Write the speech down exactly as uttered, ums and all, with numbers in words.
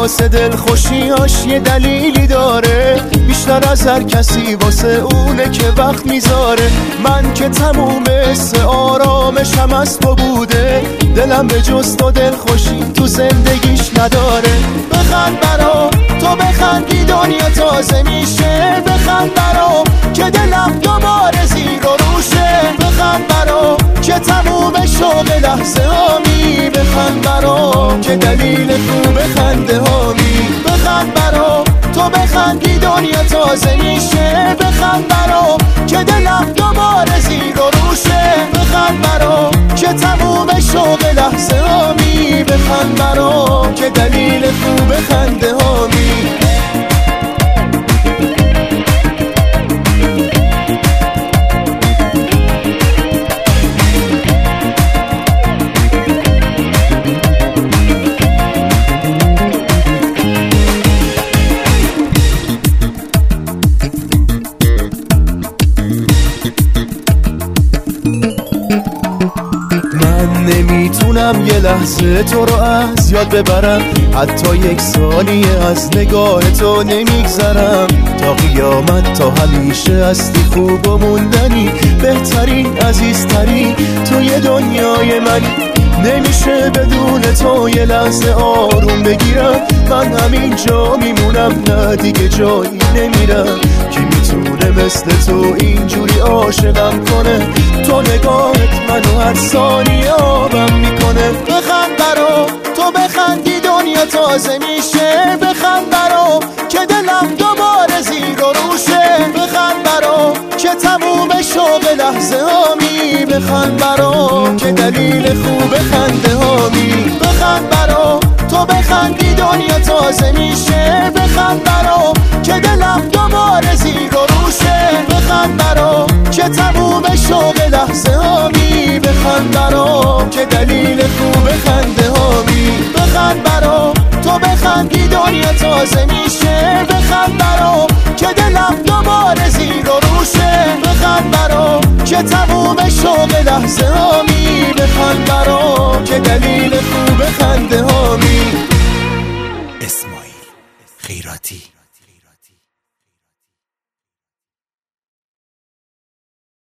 واسه دل خوشیاش یه دلیلی داره، بیشتر از هر کسی واسه اونه که وقت میذاره. من که تموم حس آرامشم از تو بوده، دلم به جز تو دل خوشی تو زندگیش نداره. بخند برا تو بخندی دنیا تازه میشه، بخند برا که دلم دوباره زیر و روشه، بخند برا که تموم شوق لحظه هامی، بخند برا که دلیل خوب خنده هامی. بخند برا تو بخندی دنیا تازه میشه، بخند برا که دلم دوباره زیر و روشه، بخند برا که تموم شوق لحظه هامی، بخند برا که دلیل خوب خنده هامی. نمیتونم یه لحظه تو رو از یاد ببرم، حتی یک ثانیه از نگاه تو نمیگذرم. تا قیامت تا همیشه هستی خوب و موندنی، بهترین عزیزترین توی دنیای منی. نمیشه بدون تو یه لحظه آروم بگیرم، من همینجا میمونم نه دیگه جایی نمیرم. کی میتونه مثل تو اینجوری عاشقم کنه، تو نگاهت منو هر ثانیه آبم میکنه. بخند برا تو بخندی دنیا تازه میشه، بخند برا که دلم دوباره زیر و روشه، بخند برا که تموم شوق لحظه هامی، بخند برا که دلیل خوب خنده هامی. بخند برا تو بخندی دنیا تازه میشه، بخند برا که دلم دوباره زیر و روشه، بخند برا که تموم شوق لحظه هامی، بخند برا که دلیل خوب خنده هامی. بخند برا تو بخندی دنیا تازه میشه، بخند برا که دلم دوباره زیر و روشه، بخند برا که تموم شوق لحظه هامی، بخند برا که دلیل خوب خنده هامی. اسماعیل خیراتی.